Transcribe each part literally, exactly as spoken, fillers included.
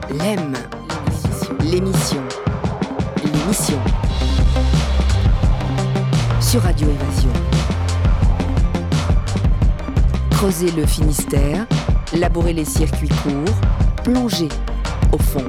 L'E M, l'émission, l'émission, sur Radio Évasion. Creuser le Finistère, labourer les circuits courts, plonger au fond.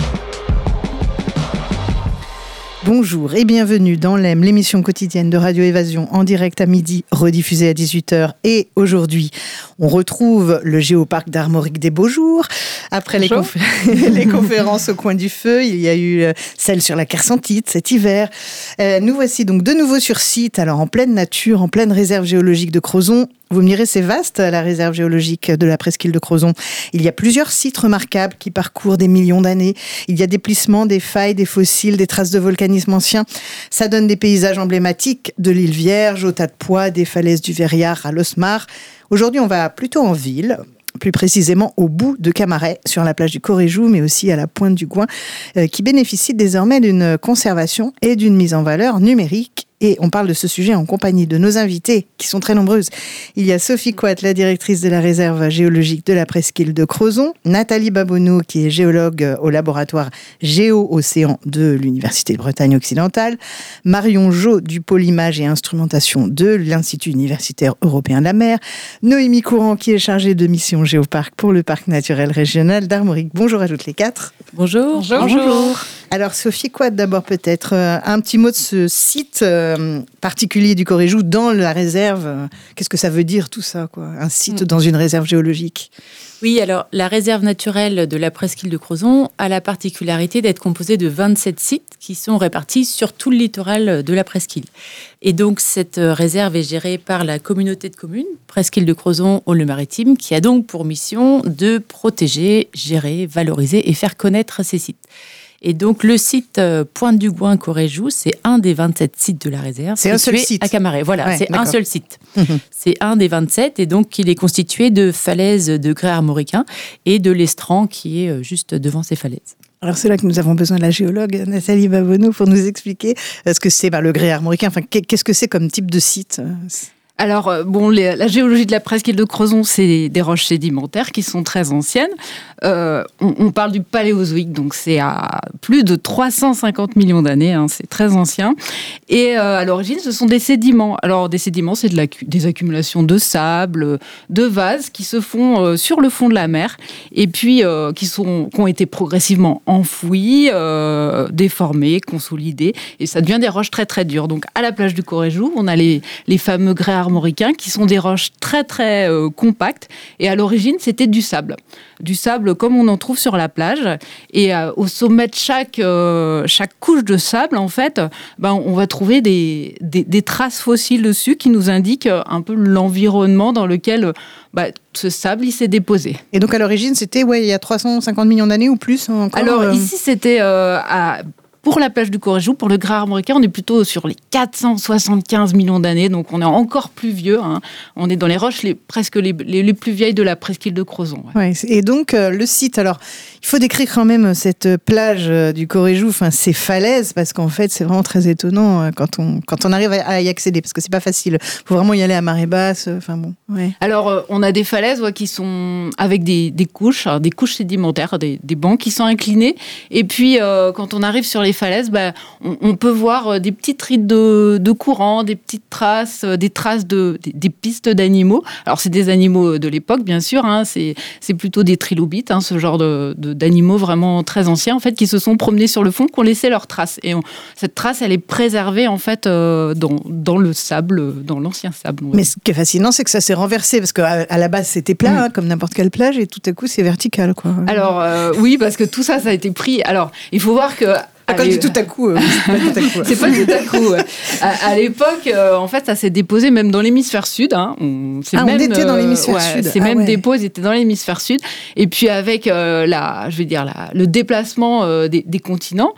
Bonjour et bienvenue dans l'E M, l'émission quotidienne de Radio Évasion, en direct à midi, rediffusée à dix-huit heures. Et aujourd'hui, on retrouve le Géoparc d'Armorique des Beaux Jours. Après les, confé- les conférences au coin du feu, il y a eu celle sur la Kersentite cet hiver. Euh, nous voici donc de nouveau sur site, alors en pleine nature, en pleine réserve géologique de Crozon. Vous me direz, c'est vaste, la réserve géologique de la presqu'île de Crozon. Il y a plusieurs sites remarquables qui parcourent des millions d'années. Il y a des plissements, des failles, des fossiles, des traces de volcanisme ancien. Ça donne des paysages emblématiques de l'île Vierge, au Tas de Poix, des falaises du Verriard à l'Osmar. Aujourd'hui, on va plutôt en ville, plus précisément au bout de Camaret, sur la plage du Coréjou, mais aussi à la pointe du Gouin, euh, qui bénéficie désormais d'une conservation et d'une mise en valeur numérique. Et on parle de ce sujet en compagnie de nos invités, qui sont très nombreuses. Il y a Sophie Coat, la directrice de la réserve géologique de la presqu'île de Crozon, Nathalie Babonneau, qui est géologue au laboratoire Géo-Océan de l'Université de Bretagne occidentale, Marion Jo du pôle images et instrumentation de l'Institut universitaire européen de la mer, Noémie Courant, qui est chargée de mission Géoparc pour le parc naturel régional d'Armorique. Bonjour à toutes les quatre. Bonjour. Bonjour. Bonjour. Alors Sophie Coat, d'abord peut-être euh, un petit mot de ce site euh, particulier du Coréjou dans la réserve. Qu'est-ce que ça veut dire tout ça, quoi ? Un site mmh. dans une réserve géologique ? Oui, alors la réserve naturelle de la presqu'île de Crozon a la particularité d'être composée de vingt-sept sites qui sont répartis sur tout le littoral de la presqu'île. Et donc cette réserve est gérée par la communauté de communes Presqu'île de Crozon Aules-Maritimes, qui a donc pour mission de protéger, gérer, valoriser et faire connaître ces sites. Et donc, le site euh, Pointe du Gouin Coréjou, c'est un des vingt-sept sites de la réserve. C'est un seul site. À Camaret, voilà, ouais, c'est d'accord. un seul site. Mmh. C'est un des vingt-sept, et donc il est constitué de falaises de grès armoricain et de l'estran qui est juste devant ces falaises. Alors c'est là que nous avons besoin de la géologue Nathalie Babonneau pour nous expliquer ce que c'est bah, le grès armoricain. Enfin, qu'est-ce que c'est comme type de site ? Alors, bon, les, la géologie de la presqu'île de Crozon, c'est des roches sédimentaires qui sont très anciennes. Euh, on, on parle du Paléozoïque, donc c'est à plus de trois cent cinquante millions d'années, hein, c'est très ancien. Et euh, à l'origine, ce sont des sédiments. Alors, des sédiments, c'est de la, des accumulations de sable, de vases qui se font euh, sur le fond de la mer et puis euh, qui, sont, qui ont été progressivement enfouis, euh, déformés, consolidés. Et ça devient des roches très, très dures. Donc, à la plage du Coréjou, on a les, les fameux grès armoricains, qui sont des roches très très euh, compactes, et à l'origine c'était du sable, du sable comme on en trouve sur la plage, et euh, au sommet de chaque euh, chaque couche de sable en fait, ben on va trouver des, des des traces fossiles dessus qui nous indiquent un peu l'environnement dans lequel ben, ce sable il s'est déposé. Et donc à l'origine c'était ouais il y a trois cent cinquante millions d'années ou plus encore. Alors euh... ici c'était euh, à Pour la plage du Coréjou, pour le grès armoricain, on est plutôt sur les quatre cent soixante-quinze millions d'années, donc on est encore plus vieux. Hein. On est dans les roches les, presque les, les, les plus vieilles de la presqu'île de Crozon. Ouais. Ouais, et donc, euh, le site, alors, il faut décrire quand même cette plage euh, du Coréjou, enfin, ces falaises, parce qu'en fait, c'est vraiment très étonnant euh, quand, on, quand on arrive à, à y accéder, parce que c'est pas facile. Il faut vraiment y aller à marée basse, enfin bon. Ouais. Alors, euh, on a des falaises ouais, qui sont avec des, des couches, des couches sédimentaires, des, des bancs qui sont inclinés, et puis euh, quand on arrive sur les falaises, bah, on, on peut voir des petites rides de, de courant, des petites traces, des traces de, des, des pistes d'animaux. Alors, c'est des animaux de l'époque, bien sûr. Hein, c'est, c'est plutôt des trilobites, hein, ce genre de, de, d'animaux vraiment très anciens, en fait, qui se sont promenés sur le fond, qui ont laissé leurs traces. Et on, cette trace, elle est préservée, en fait, euh, dans, dans le sable, dans l'ancien sable. Ouais. Mais ce qui est fascinant, c'est que ça s'est renversé, parce qu'à à la base, c'était plat, mmh. hein, comme n'importe quelle plage, et tout à coup, c'est vertical, quoi. Alors, euh, oui, parce que tout ça, ça a été pris. Alors, il faut voir que Ah, quand je dis tout à coup, euh, c'est pas tout à coup. C'est pas tout à coup. Ouais. À, à l'époque, euh, en fait, ça s'est déposé même dans l'hémisphère sud. Hein. On, c'est ah, même, on était dans l'hémisphère euh, ouais, sud. Ces ah, mêmes ouais. dépôts étaient dans l'hémisphère sud. Et puis avec euh, la, je vais dire la, le déplacement euh, des, des continents,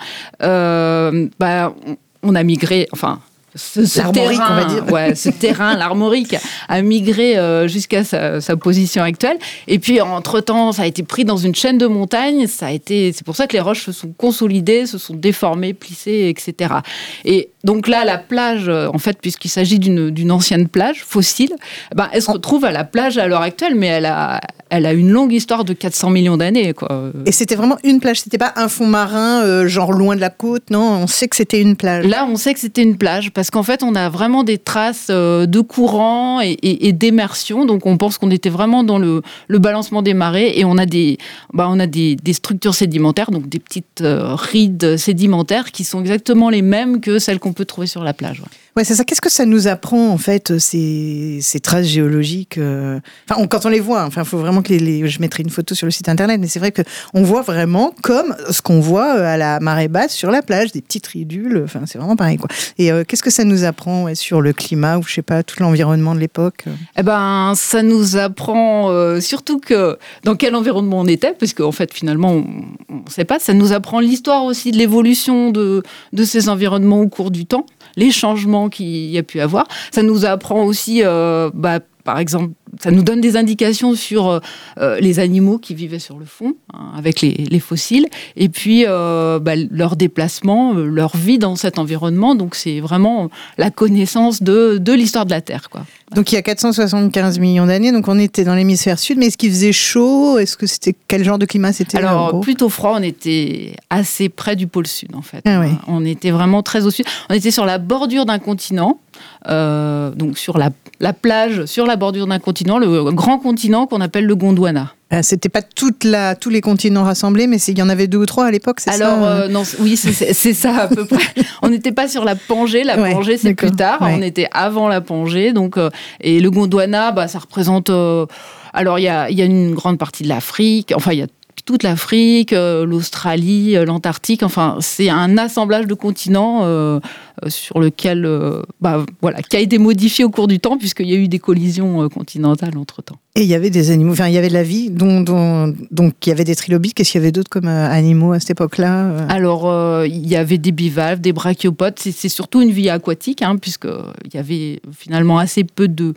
euh, bah, on, on a migré. Enfin. Ce, ce terrain, on va dire. Ouais, ce terrain, l'armorique, a migré euh, jusqu'à sa, sa position actuelle. Et puis, entre-temps, ça a été pris dans une chaîne de montagnes. Ça a été, c'est pour ça que les roches se sont consolidées, se sont déformées, plissées, et cetera. Et donc là, la plage, en fait, puisqu'il s'agit d'une, d'une ancienne plage fossile, ben, elle se retrouve à la plage à l'heure actuelle, mais elle a... elle a une longue histoire de quatre cents millions d'années, quoi. Et c'était vraiment une plage, c'était pas un fond marin, euh, genre loin de la côte, non, on sait que c'était une plage. Là, on sait que c'était une plage, parce qu'en fait, on a vraiment des traces euh, de courant et, et, et d'immersion, donc on pense qu'on était vraiment dans le, le balancement des marées, et on a des, bah, on a des, des structures sédimentaires, donc des petites euh, rides sédimentaires qui sont exactement les mêmes que celles qu'on peut trouver sur la plage. Ouais. Ouais, c'est ça. Qu'est-ce que ça nous apprend, en fait, ces, ces traces géologiques euh... Enfin, on, quand on les voit, enfin, il faut vraiment que les, les... Je mettrai une photo sur le site internet, mais c'est vrai qu'on voit vraiment comme ce qu'on voit à la marée basse sur la plage, des petites ridules. Enfin, c'est vraiment pareil, quoi. Et euh, qu'est-ce que ça nous apprend ouais, sur le climat ou, je sais pas, tout l'environnement de l'époque? Eh ben, ça nous apprend euh, surtout que dans quel environnement on était, parce qu'en fait, finalement, on ne sait pas. Ça nous apprend l'histoire aussi de l'évolution de, de ces environnements au cours du temps, les changements qu'il y a pu avoir. Ça nous apprend aussi, euh, bah, par exemple, ça nous donne des indications sur euh, les animaux qui vivaient sur le fond, hein, avec les, les fossiles, et puis euh, bah, leur déplacement, leur vie dans cet environnement. Donc, c'est vraiment la connaissance de, de l'histoire de la Terre, quoi. Donc, il y a quatre cent soixante-quinze millions d'années, donc on était dans l'hémisphère sud, mais est-ce qu'il faisait chaud? Est-ce que c'était quel genre de climat c'était? Alors, plutôt froid, on était assez près du pôle sud, en fait. Ah, oui. On était vraiment très au sud. On était sur la bordure d'un continent, euh, donc sur la, la plage, sur la bordure d'un continent, le grand continent qu'on appelle le Gondwana. Ah, c'était pas toute la, tous les continents rassemblés, mais il y en avait deux ou trois à l'époque, c'est Alors, ça euh, non, oui, c'est, c'est ça à peu près. On n'était pas sur la Pangée. La ouais, Pangée, c'est d'accord. plus tard. Ouais. On était avant la Pangée. Donc, euh, et le Gondwana, bah, ça représente... Euh, alors, il y a, y a une grande partie de l'Afrique. Enfin, il y a toute l'Afrique, euh, l'Australie, euh, l'Antarctique. Enfin, c'est un assemblage de continents euh, euh, sur lequel, euh, bah, voilà, qui a été modifié au cours du temps, puisqu'il y a eu des collisions euh, continentales entre-temps. Et il y avait des animaux, enfin il y avait de la vie, dont, dont, donc il y avait des trilobites. Qu'est-ce qu'il y avait d'autres comme euh, animaux à cette époque-là euh Alors, euh, il y avait des bivalves, des brachiopodes. C'est, c'est surtout une vie aquatique, hein, puisqu'il y avait finalement assez peu de...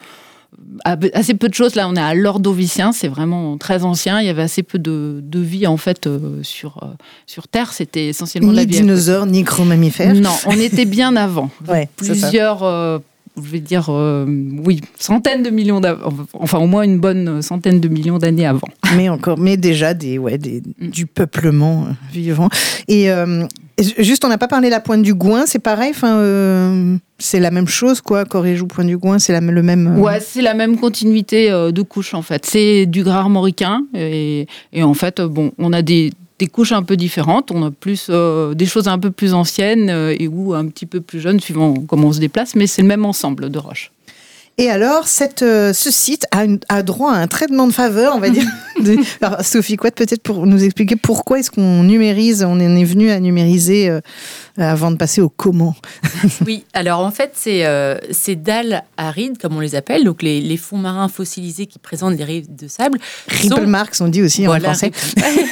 assez peu de choses. Là, on est à l'Ordovicien, c'est vraiment très ancien. Il y avait assez peu de, de vie, en fait, euh, sur, euh, sur Terre. C'était essentiellement ni de la vie dinosaures, ni gros-mammifères. Non, on était bien avant. Ouais, Plusieurs, euh, je vais dire, euh, oui, centaines de millions d'avant. Enfin, au moins une bonne centaine de millions d'années avant. Mais encore, mais déjà des, ouais, des, Mm. du peuplement euh, vivant. Et euh, juste, on n'a pas parlé de la pointe du Gouin, c'est pareil, enfin, euh, c'est la même chose, quoi. Corréjou, pointe du Gouin, c'est la, le même. Euh... Ouais, c'est la même continuité euh, de couches, en fait. C'est du gras armoricain. Et, et en fait, bon, on a des, des couches un peu différentes. On a plus euh, des choses un peu plus anciennes euh, et ou un petit peu plus jeunes, suivant comment on se déplace. Mais c'est le même ensemble de roches. Et alors, cette, euh, ce site a, une, a droit à un traitement de faveur, on va dire. de, alors, Sophie Couette, peut-être pour nous expliquer pourquoi est-ce qu'on numérise, on en est venu à numériser euh, avant de passer au comment. Oui, alors en fait, c'est euh, ces dalles arides, comme on les appelle, donc les, les fonds marins fossilisés qui présentent des rives de sable. Ripple sont... marks, on dit aussi voilà, en français.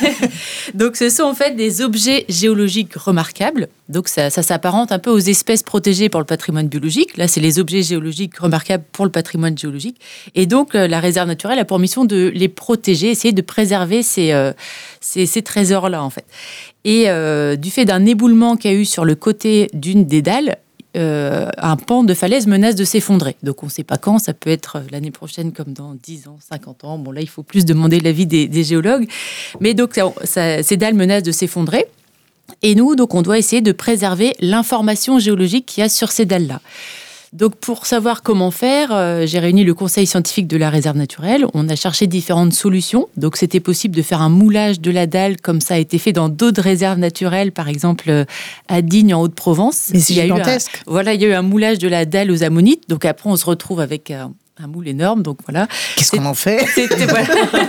Donc, ce sont en fait des objets géologiques remarquables. Donc, ça, ça s'apparente un peu aux espèces protégées pour le patrimoine biologique. Là, c'est les objets géologiques remarquables pour le patrimoine géologique. Et donc, euh, la réserve naturelle a pour mission de les protéger, essayer de préserver ces, euh, ces, ces trésors-là, en fait. Et euh, du fait d'un éboulement qu'il y a eu sur le côté d'une des dalles, euh, un pan de falaise menace de s'effondrer. Donc, on ne sait pas quand. Ça peut être l'année prochaine comme dans dix ans, cinquante ans. Bon, là, il faut plus demander l'avis des, des géologues. Mais donc, ça, ça, ces dalles menacent de s'effondrer. Et nous, donc, on doit essayer de préserver l'information géologique qu'il y a sur ces dalles-là. Donc, pour savoir comment faire, euh, j'ai réuni le conseil scientifique de la réserve naturelle. On a cherché différentes solutions. Donc, c'était possible de faire un moulage de la dalle, comme ça a été fait dans d'autres réserves naturelles, par exemple euh, à Digne, en Haute-Provence. Mais c'est il y a gigantesque. Eu un, voilà, il y a eu un moulage de la dalle aux ammonites. Donc, après, on se retrouve avec un, un moule énorme. Donc, voilà. Qu'est-ce qu'on en fait? C'était, voilà.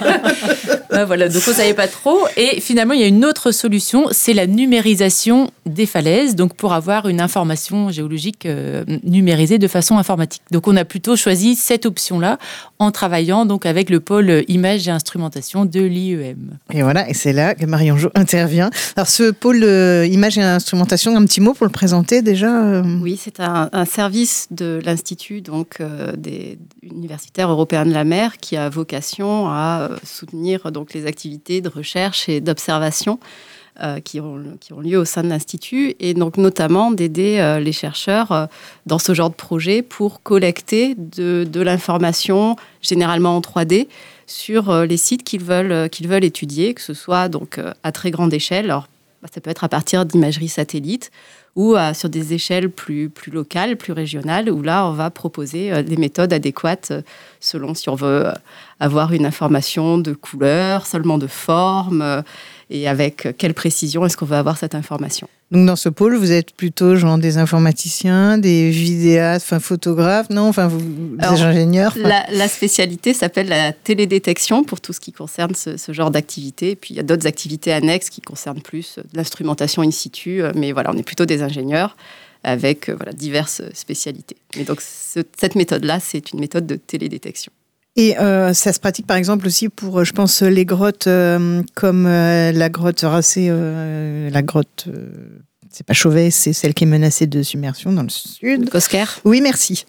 Ben voilà, donc on ne savait pas trop. Et finalement, il y a une autre solution, c'est la numérisation des falaises, donc pour avoir une information géologique euh, numérisée de façon informatique. Donc on a plutôt choisi cette option-là en travaillant donc avec le pôle images et instrumentation de l'I E M. Et voilà, et c'est là que Marie-Ange intervient. Alors ce pôle euh, images et instrumentation, un petit mot pour le présenter déjà euh... Oui, c'est un, un service de l'Institut donc, euh, des universitaires européens de la mer qui a vocation à euh, soutenir donc, les activités de recherche et d'observation euh, qui, ont, qui ont lieu au sein de l'Institut et donc notamment d'aider euh, les chercheurs euh, dans ce genre de projet pour collecter de, de l'information, généralement en trois D, sur les sites qu'ils veulent, qu'ils veulent étudier, que ce soit donc à très grande échelle. Alors, ça peut être à partir d'imagerie satellite ou à, sur des échelles plus, plus locales, plus régionales, où là, on va proposer des méthodes adéquates selon si on veut avoir une information de couleur, seulement de forme, et avec quelle précision est-ce qu'on veut avoir cette information. Donc dans ce pôle, vous êtes plutôt genre des informaticiens, des vidéastes, enfin photographes, non, enfin vous, Alors, des ingénieurs. Enfin... La, la spécialité s'appelle la télédétection pour tout ce qui concerne ce, ce genre d'activité. Et puis il y a d'autres activités annexes qui concernent plus l'instrumentation in situ, mais voilà, on est plutôt des ingénieurs avec voilà, diverses spécialités. Et donc ce, cette méthode-là, c'est une méthode de télédétection. Et euh, ça se pratique par exemple aussi pour, je pense, les grottes euh, comme euh, la grotte Racée, euh, la grotte, euh, c'est pas Chauvet, c'est celle qui est menacée de submersion dans le sud. Cosquer. Oui, merci.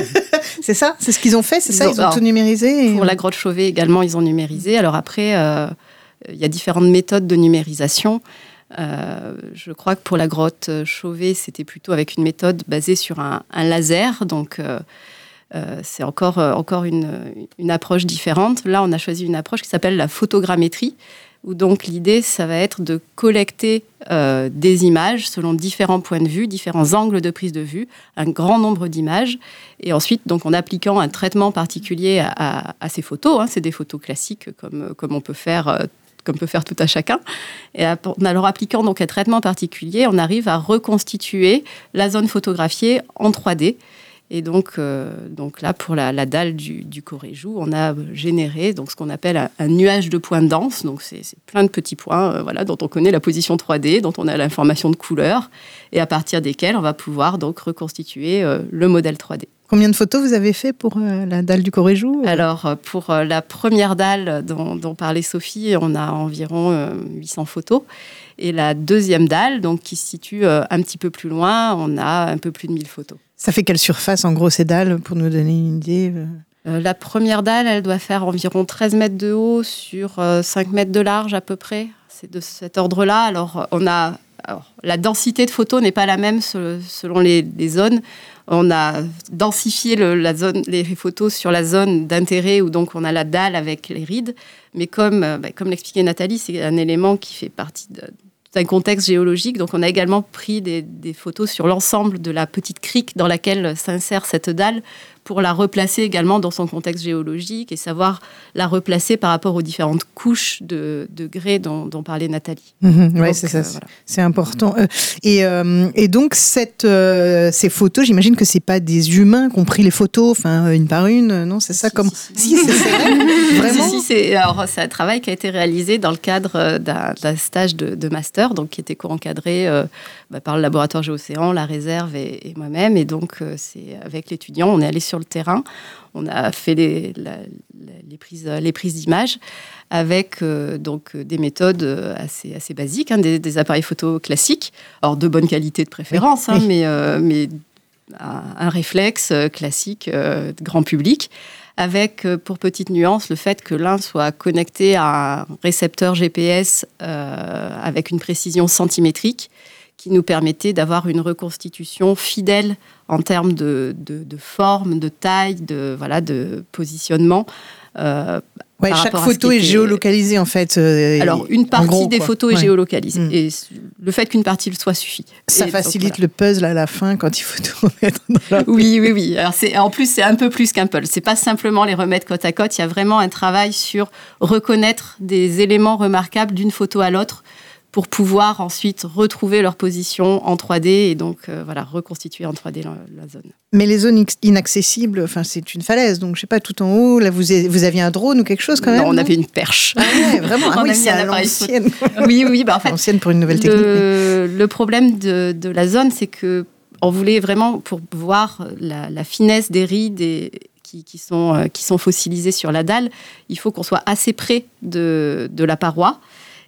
C'est ça, c'est ce qu'ils ont fait, c'est ils ça, ont, ils ont alors, tout numérisé. Et... Pour la grotte Chauvet également, ils ont numérisé. Alors après, euh, il y a différentes méthodes de numérisation. Euh, je crois que pour la grotte Chauvet, c'était plutôt avec une méthode basée sur un, un laser, donc... Euh, Euh, c'est encore, euh, encore une, une approche différente. Là, on a choisi une approche qui s'appelle la photogrammétrie, où donc l'idée, ça va être de collecter euh, des images selon différents points de vue, différents angles de prise de vue, un grand nombre d'images. Et ensuite, donc, en appliquant un traitement particulier à, à, à ces photos, hein, c'est des photos classiques comme, comme on peut faire... Euh, comme peut faire tout à chacun. Et en leur appliquant donc un traitement particulier, on arrive à reconstituer la zone photographiée en trois D. Et donc, euh, donc là, pour la, la dalle du, du Coréjou, on a généré donc, ce qu'on appelle un, un nuage de points denses. Donc, c'est, c'est plein de petits points euh, voilà, dont on connaît la position trois D, dont on a l'information de couleur, et à partir desquels on va pouvoir donc, reconstituer euh, le modèle trois D. Combien de photos vous avez fait pour euh, la dalle du Coréjou ? Alors, pour euh, la première dalle dont, dont parlait Sophie, on a environ euh, huit cents photos. Et la deuxième dalle, donc, qui se situe euh, un petit peu plus loin, on a un peu plus de mille photos. Ça fait quelle surface, en gros, ces dalles, pour nous donner une idée ? euh, La première dalle, elle doit faire environ treize mètres de haut sur euh, cinq mètres de large à peu près. C'est de cet ordre-là. Alors, on a, alors, la densité de photos n'est pas la même selon les, les zones. On a densifié le, la zone, les photos sur la zone d'intérêt où donc on a la dalle avec les rides. Mais comme, bah, comme l'expliquait Nathalie, c'est un élément qui fait partie de... d'un contexte géologique. Donc, on a également pris des, des photos sur l'ensemble de la petite crique dans laquelle s'insère cette dalle pour la replacer également dans son contexte géologique et savoir la replacer par rapport aux différentes couches de, de grès dont, dont parlait Nathalie. Mmh, oui, c'est ça. Euh, voilà. C'est important. Euh, et, euh, et donc, cette, euh, ces photos, j'imagine que ce n'est pas des humains qui ont pris les photos, enfin, une par une, non? C'est ça si, comme... Si, si, si c'est, c'est vrai. Vraiment si, si, c'est... Alors, c'est un travail qui a été réalisé dans le cadre d'un, d'un stage de, de master, donc qui était co-encadré euh, bah, par le laboratoire Géocéan, la réserve et, et moi-même. Et donc, euh, c'est, avec l'étudiant, on est allé sur le terrain. On a fait les, la, les, prises, les prises d'images avec euh, donc, des méthodes assez, assez basiques, hein, des, des appareils photo classiques, alors de bonne qualité de préférence, oui, hein, oui. mais, euh, mais un, un réflexe classique euh, grand public, avec, pour petite nuance, le fait que l'un soit connecté à un récepteur G P S euh, avec une précision centimétrique, qui nous permettait d'avoir une reconstitution fidèle en termes de, de, de forme, de taille, de, voilà, de positionnement. Euh, ouais, chaque photo est était... géolocalisée, en fait. Euh, Alors, une partie gros, des photos ouais. est géolocalisée. Mmh. Et le fait qu'une partie le soit suffit. Ça et facilite donc, voilà. le puzzle à la fin, quand il faut tout remettre dans la... Oui, oui, oui. Alors, c'est, en plus, c'est un peu plus qu'un puzzle. C'est pas simplement les remettre côte à côte. Il y a vraiment un travail sur reconnaître des éléments remarquables d'une photo à l'autre, pour pouvoir ensuite retrouver leur position en trois D et donc euh, voilà, reconstituer en trois D la, la zone. Mais les zones inaccessibles, enfin, c'est une falaise, donc je ne sais pas, tout en haut, là vous, avez, vous aviez un drone ou quelque chose quand même? Non, on non avait une perche. Ah ouais, vraiment, ah, oui, c'est à l'ancienne. Oui, oui, bah en fait, l'ancienne pour une nouvelle technique. Le, le problème de, de la zone, c'est qu'on voulait vraiment, pour voir la, la finesse des rides et Qui, qui, sont, euh, qui sont fossilisées sur la dalle, il faut qu'on soit assez près de, de la paroi.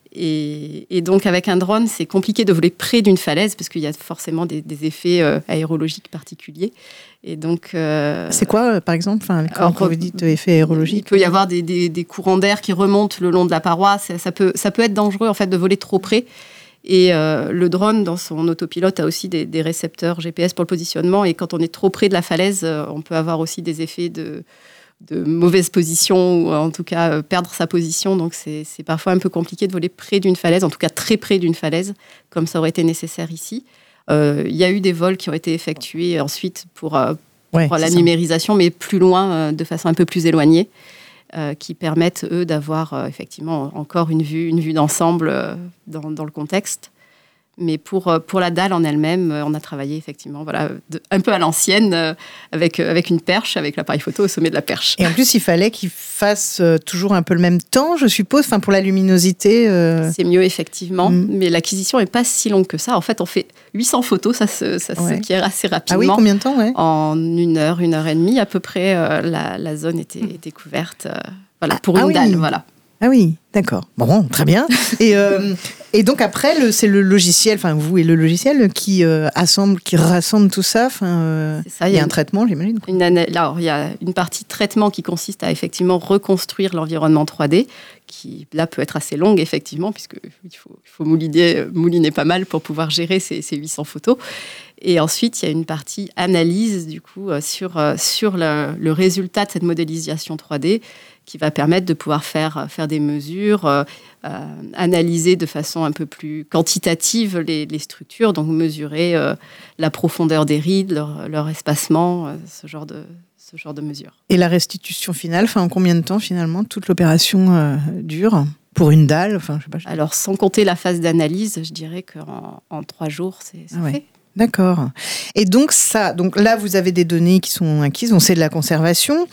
Et, et donc, avec un drone, c'est compliqué de voler près d'une falaise parce qu'il y a forcément des, des effets euh, aérologiques particuliers. Et donc, euh, c'est quoi, par exemple, enfin, quand, alors, quand vous dites effet aérologique? Il peut y avoir des, des, des courants d'air qui remontent le long de la paroi. Ça, ça, peut, ça peut être dangereux, en fait, de voler trop près. Et euh, le drone, dans son autopilote, a aussi des, des récepteurs G P S pour le positionnement. Et quand on est trop près de la falaise, euh, on peut avoir aussi des effets de... de mauvaise position, ou en tout cas euh, perdre sa position. Donc c'est, c'est parfois un peu compliqué de voler près d'une falaise, en tout cas très près d'une falaise, comme ça aurait été nécessaire ici. Euh, il y a eu des vols qui ont été effectués ensuite pour, euh, pour ouais, la ça. numérisation, mais plus loin, euh, de façon un peu plus éloignée, euh, qui permettent, eux, d'avoir euh, effectivement encore une vue, une vue d'ensemble euh, dans, dans le contexte. Mais pour, pour la dalle en elle-même, on a travaillé effectivement voilà, de, un peu à l'ancienne, euh, avec, avec une perche, avec l'appareil photo au sommet de la perche. Et en plus, il fallait qu'il fasse euh, toujours un peu le même temps, je suppose, enfin, pour la luminosité. Euh... C'est mieux, effectivement, Mm. mais l'acquisition n'est pas si longue que ça. En fait, on fait huit cents photos, ça, se, ça Ouais. s'acquiert assez Ah rapidement. oui, combien de temps ouais. En une heure, une heure et demie, à peu près, euh, la, la zone était, était couverte euh, voilà, pour Ah une oui. dalle. Voilà. Ah oui, d'accord. Bon, très bien. Et, euh, et donc après, le, c'est le logiciel, enfin vous et le logiciel qui euh, assemble, qui rassemble tout ça. Enfin, euh, C'est ça, il y a un une- traitement, j'imagine. Une ana- Alors, il y a une partie traitement qui consiste à effectivement reconstruire l'environnement trois D, qui là peut être assez longue, effectivement, puisqu'il faut, il faut mouliner, mouliner pas mal pour pouvoir gérer ces, ces huit cents photos. Et ensuite, il y a une partie analyse, du coup, euh, sur, euh, sur le, le résultat de cette modélisation trois D, qui va permettre de pouvoir faire, faire des mesures, euh, euh, analyser de façon un peu plus quantitative les, les structures, donc mesurer euh, la profondeur des rides, leur, leur espacement, euh, ce genre de, ce genre de mesures. Et la restitution finale, enfin, en combien de temps finalement toute l'opération euh, dure pour une dalle, enfin, je sais pas. Je... Alors, sans compter la phase d'analyse, je dirais qu'en en trois jours, c'est, c'est Ah ouais. fait. D'accord. Et donc ça, donc là vous avez des données qui sont acquises, on sait de la conservation,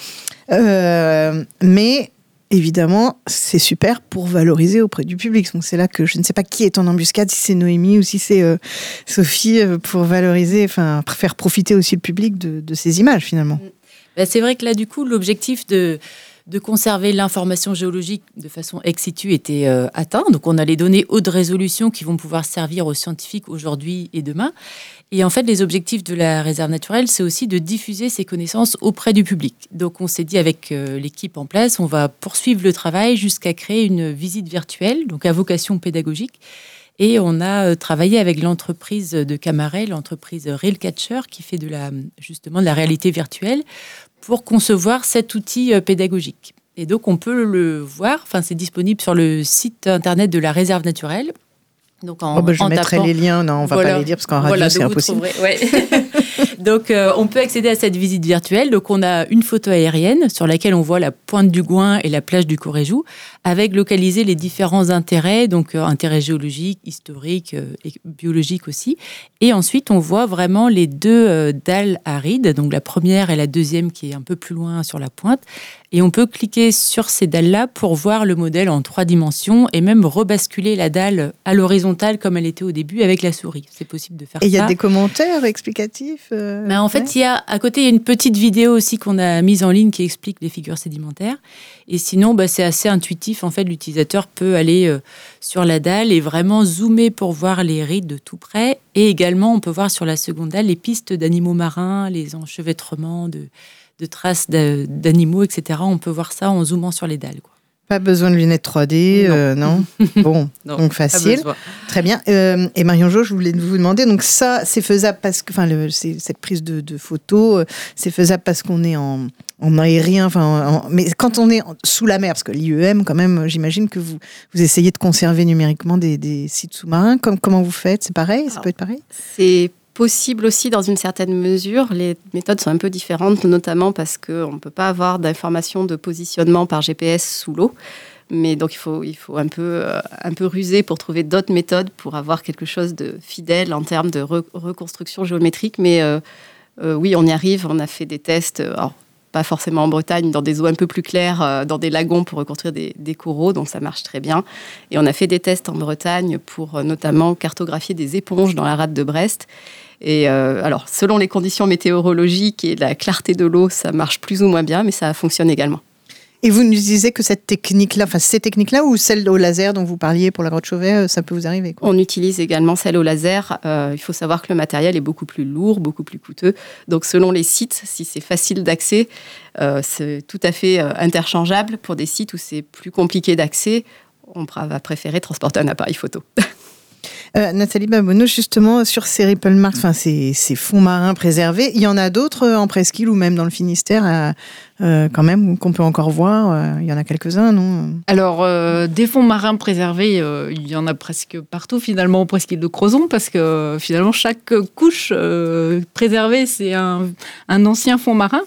euh, mais évidemment c'est super pour valoriser auprès du public. Donc c'est là que je ne sais pas qui est en embuscade, si c'est Noémie ou si c'est euh, Sophie, euh, pour valoriser, enfin pour faire profiter aussi le public de, de ces images finalement. Ben, c'est vrai que là, du coup, l'objectif de, de conserver l'information géologique de façon ex situ était euh, atteint. Donc, on a les données haute résolution qui vont pouvoir servir aux scientifiques aujourd'hui et demain. Et en fait, les objectifs de la réserve naturelle, c'est aussi de diffuser ces connaissances auprès du public. Donc, on s'est dit avec euh, l'équipe en place, on va poursuivre le travail jusqu'à créer une visite virtuelle, donc à vocation pédagogique. Et on a euh, travaillé avec l'entreprise de Camaret, l'entreprise Railcatcher, qui fait de la, justement de la réalité virtuelle, pour concevoir cet outil euh, pédagogique. Et donc, on peut le voir, enfin, c'est disponible sur le site internet de la réserve naturelle. Donc, en, Oh bah, je en mettrai tapant- les liens, non, on va Voilà. pas les dire parce qu'en radio Voilà, c'est donc vous impossible. trouverez, ouais. Donc, euh, on peut accéder à cette visite virtuelle. Donc, on a une photo aérienne sur laquelle on voit la pointe du Gouin et la plage du Coréjou, avec localisé les différents intérêts, donc euh, intérêts géologiques, historiques euh, et biologiques aussi. Et ensuite, on voit vraiment les deux euh, dalles arides, donc la première et la deuxième qui est un peu plus loin sur la pointe. Et on peut cliquer sur ces dalles-là pour voir le modèle en trois dimensions et même rebasculer la dalle à l'horizontale comme elle était au début avec la souris. C'est possible de faire Et il y ça. a des commentaires explicatifs euh, Mais en fait, ouais. il y a, à côté, il y a une petite vidéo aussi qu'on a mise en ligne qui explique les figures sédimentaires. Et sinon, bah, c'est assez intuitif. En fait, l'utilisateur peut aller euh, sur la dalle et vraiment zoomer pour voir les rides de tout près. Et également, on peut voir sur la seconde dalle les pistes d'animaux marins, les enchevêtrements de, de traces d'a- d'animaux, et cetera. On peut voir ça en zoomant sur les dalles, quoi. Pas besoin de lunettes trois D, Non. euh, non. Bon, Non, donc pas facile. besoin. Très bien. Euh, et Marion-Jo, je voulais vous demander, donc ça, c'est faisable parce que, enfin, le, c'est, cette prise de, de photos, euh, c'est faisable parce qu'on est en, en aérien, enfin, en- mais quand on est en- sous la mer, parce que l'I E M, quand même, j'imagine que vous, vous essayez de conserver numériquement des, des sites sous-marins. Comme, comment vous faites? C'est pareil? Ça Alors, peut être pareil? C'est possible aussi dans une certaine mesure. Les méthodes sont un peu différentes, notamment parce qu'on ne peut pas avoir d'informations de positionnement par G P S sous l'eau. Mais donc, il faut, il faut un, peu, euh, un peu ruser pour trouver d'autres méthodes pour avoir quelque chose de fidèle en termes de re- reconstruction géométrique. Mais euh, euh, oui, on y arrive. On a fait des tests, euh, alors, pas forcément en Bretagne, dans des eaux un peu plus claires, euh, dans des lagons pour reconstruire des, des coraux. Donc, ça marche très bien. Et on a fait des tests en Bretagne pour euh, notamment cartographier des éponges dans la rade de Brest. Et euh, alors, selon les conditions météorologiques et la clarté de l'eau, ça marche plus ou moins bien, mais ça fonctionne également. Et vous nous disiez que cette technique-là, enfin, ces techniques-là ou celle au laser dont vous parliez pour la grotte Chauvet, euh, ça peut vous arriver, quoi. On utilise également celle au laser. Euh, il faut savoir que le matériel est beaucoup plus lourd, beaucoup plus coûteux. Donc, selon les sites, si c'est facile d'accès, euh, c'est tout à fait euh, interchangeable. Pour des sites où c'est plus compliqué d'accès, on va préférer transporter un appareil photo. Euh, Nathalie Babonneau, justement, sur ces ripple marks, enfin ces, ces fonds marins préservés, il y en a d'autres en presqu'île ou même dans le Finistère, euh, euh, quand même, qu'on peut encore voir. Euh, il y en a quelques-uns, non ? Alors, euh, des fonds marins préservés, euh, il y en a presque partout, finalement, en presqu'île de Crozon, parce que euh, finalement, chaque couche euh, préservée, c'est un, un ancien fond marin.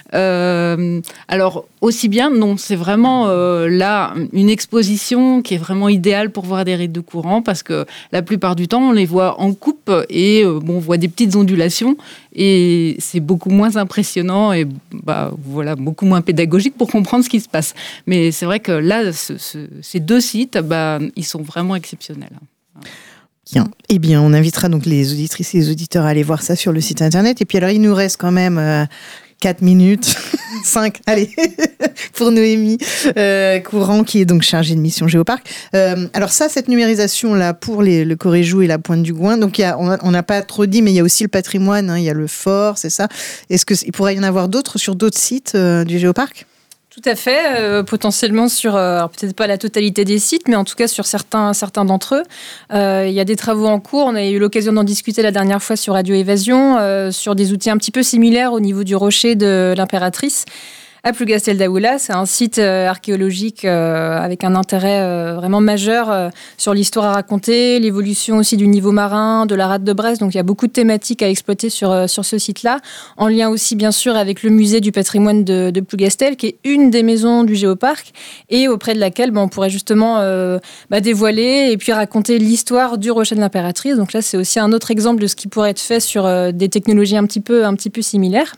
Euh, alors, aussi bien, non, c'est vraiment euh, là une exposition qui est vraiment idéale pour voir des rides de courant, parce que la plupart du temps, on les voit en coupe et euh, bon, on voit des petites ondulations et c'est beaucoup moins impressionnant et bah, voilà, beaucoup moins pédagogique pour comprendre ce qui se passe. Mais c'est vrai que là, ce, ce, ces deux sites, bah, ils sont vraiment exceptionnels. Bien. Eh bien, on invitera donc les auditrices et les auditeurs à aller voir ça sur le site internet. Et puis alors, il nous reste quand même... Euh, quatre minutes, cinq, allez, pour Noémie euh, Courant, qui est donc chargée de mission Géoparc. Euh, alors ça, cette numérisation-là, pour les, le Coréjou et la Pointe du Gouin, donc il y a, on n'a pas trop dit, mais il y a aussi le patrimoine, hein, il y a le fort, c'est ça. Est-ce qu'il pourrait y en avoir d'autres sur d'autres sites euh, du Géoparc ? Tout à fait, euh, potentiellement sur, euh, alors peut-être pas la totalité des sites, mais en tout cas sur certains, certains d'entre eux. Euh, il y a des travaux en cours, on a eu l'occasion d'en discuter la dernière fois sur Radio Évasion, euh, sur des outils un petit peu similaires au niveau du rocher de l'Impératrice. À Plougastel-Daoulas, c'est un site euh, archéologique euh, avec un intérêt euh, vraiment majeur euh, sur l'histoire à raconter, l'évolution aussi du niveau marin, de la rade de Brest. Donc il y a beaucoup de thématiques à exploiter sur, euh, sur ce site-là, en lien aussi bien sûr avec le musée du patrimoine de, de Plougastel, qui est une des maisons du Géoparc et auprès de laquelle bah, on pourrait justement euh, bah, dévoiler et puis raconter l'histoire du rocher de l'Impératrice. Donc là, c'est aussi un autre exemple de ce qui pourrait être fait sur euh, des technologies un petit peu, un petit peu similaires.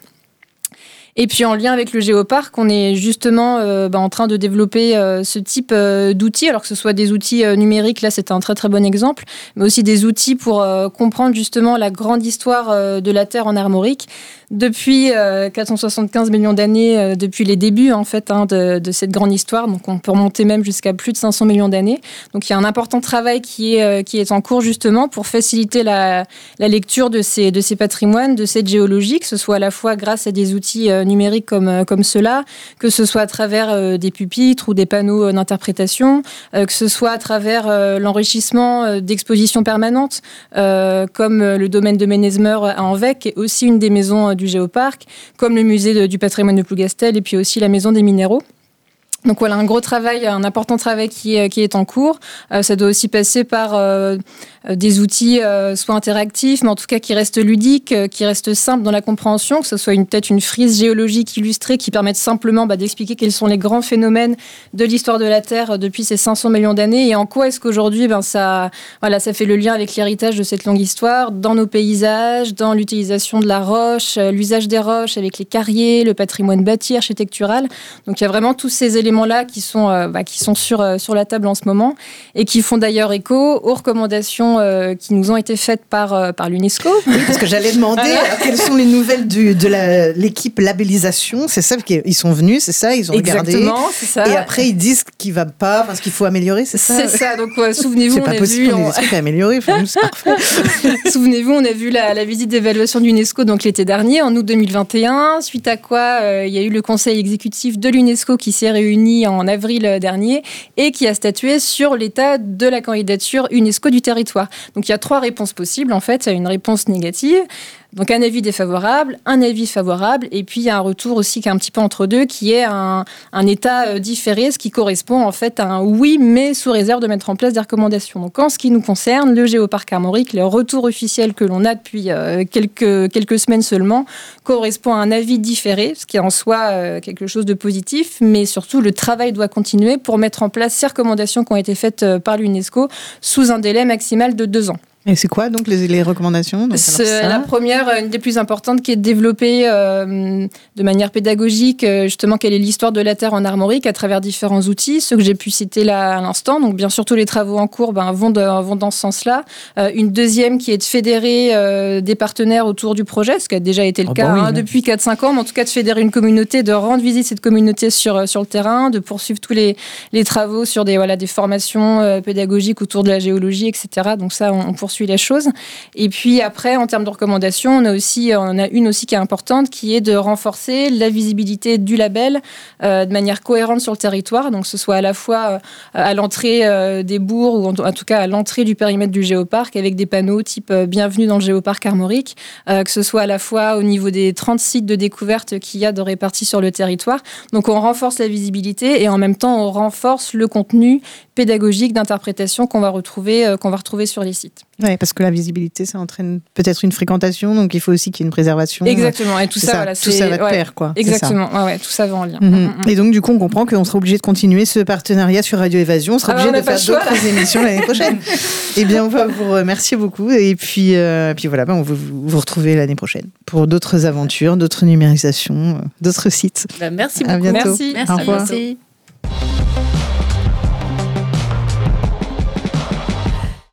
Et puis en lien avec le Géoparc, on est justement euh, bah, en train de développer euh, ce type euh, d'outils, alors que ce soit des outils euh, numériques, là c'est un très très bon exemple, mais aussi des outils pour euh, comprendre justement la grande histoire euh, de la Terre en Armorique, depuis euh, quatre cent soixante-quinze millions d'années, euh, depuis les débuts en fait hein, de, de cette grande histoire, donc on peut remonter même jusqu'à plus de cinq cents millions d'années. Donc il y a un important travail qui est, euh, qui est en cours justement pour faciliter la, la lecture de ces, de ces patrimoines, de cette géologie, que ce soit à la fois grâce à des outils euh, numériques comme, comme ceux-là, que ce soit à travers euh, des pupitres ou des panneaux euh, d'interprétation, euh, que ce soit à travers euh, l'enrichissement euh, d'expositions permanentes, euh, comme euh, le domaine de Ménezmer à Anvec, qui est aussi une des maisons euh, du Géoparc, comme le musée de, du patrimoine de Plougastel et puis aussi la maison des minéraux. Donc voilà, un gros travail, un important travail qui est, qui est en cours. Euh, ça doit aussi passer par euh, des outils euh, soit interactifs, mais en tout cas qui restent ludiques, euh, qui restent simples dans la compréhension, que ce soit une, peut-être une frise géologique illustrée qui permette simplement bah, d'expliquer quels sont les grands phénomènes de l'histoire de la Terre depuis ces cinq cents millions d'années et en quoi est-ce qu'aujourd'hui ben, ça, voilà, ça fait le lien avec l'héritage de cette longue histoire dans nos paysages, dans l'utilisation de la roche, euh, l'usage des roches avec les carriers, le patrimoine bâti, architectural. Donc il y a vraiment tous ces éléments là qui sont, euh, bah, qui sont sur, euh, sur la table en ce moment et qui font d'ailleurs écho aux recommandations euh, qui nous ont été faites par, euh, par l'UNESCO. Oui, parce que j'allais demander alors, quelles sont les nouvelles du, de la, l'équipe labellisation. C'est ça, ils sont venus, c'est ça, ils ont Exactement, regardé. C'est ça. Et après, ils disent ce qui ne va pas, enfin, ce qu'il faut améliorer, c'est ça. C'est ça, donc ouais, souvenez-vous, c'est on pas a possible, vu... on a on... des trucs à améliorer, enfin, nous, c'est parfait. Souvenez-vous, on a vu la, la visite d'évaluation de l'UNESCO donc, l'été dernier, en août deux mille vingt et un, suite à quoi euh, il y a eu le conseil exécutif de l'UNESCO qui s'est réuni en avril dernier et qui a statué sur l'état de la candidature UNESCO du territoire. Donc il y a trois réponses possibles en fait, il y a une réponse négative, donc un avis défavorable, un avis favorable et puis il y a un retour aussi qui est un petit peu entre deux qui est un, un état différé, ce qui correspond en fait à un oui mais sous réserve de mettre en place des recommandations. Donc en ce qui nous concerne, le Géoparc Armorique, le retour officiel que l'on a depuis euh, quelques, quelques semaines seulement correspond à un avis différé, ce qui est en soi euh, quelque chose de positif, mais surtout le travail doit continuer pour mettre en place ces recommandations qui ont été faites par l'UNESCO sous un délai maximal de deux ans. Et c'est quoi donc les, les recommandations donc, C'est alors, ça... la première, une des plus importantes, qui est de développer euh, de manière pédagogique euh, justement quelle est l'histoire de la Terre en Armorique à travers différents outils, ceux que j'ai pu citer là à l'instant. Donc bien sûr tous les travaux en cours ben, vont, de, vont dans ce sens-là. Euh, une deuxième qui est de fédérer euh, des partenaires autour du projet, ce qui a déjà été le oh, cas bah oui, hein, depuis quatre cinq ans, mais en tout cas de fédérer une communauté, de rendre visite cette communauté sur, sur le terrain, de poursuivre tous les, les travaux sur des, voilà, des formations euh, pédagogiques autour de la géologie, et cetera. Donc ça on, on poursuit poursuit les choses. Et puis après, en termes de recommandations, on a aussi, on a une aussi qui est importante, qui est de renforcer la visibilité du label euh, de manière cohérente sur le territoire. Donc, que ce soit à la fois euh, à l'entrée euh, des bourgs ou en, en tout cas à l'entrée du périmètre du géoparc avec des panneaux type euh, bienvenue dans le géoparc armorique, euh, que ce soit à la fois au niveau des trente sites de découverte qu'il y a de répartis sur le territoire. Donc, on renforce la visibilité et en même temps, on renforce le contenu pédagogique d'interprétation qu'on va retrouver, euh, qu'on va retrouver sur les sites. Oui, parce que la visibilité, ça entraîne peut-être une fréquentation, donc il faut aussi qu'il y ait une préservation. Exactement, et tout ça, ça, voilà, tout ça va de ouais, pair, quoi. Exactement, ouais, ouais, tout ça va en lien. Mm-hmm. Mm-hmm. Et donc, du coup, on comprend qu'on sera obligé de continuer ce partenariat sur Radio Évasion. On sera Ah, obligé on de faire choix, d'autres là. émissions l'année prochaine. Eh bien, on va vous remercier beaucoup. Et puis, euh, puis voilà, ben, on va vous, vous retrouver l'année prochaine pour d'autres aventures, d'autres numérisations, d'autres sites. Bah, merci À beaucoup. bientôt. Merci. Merci. Au revoir. Merci.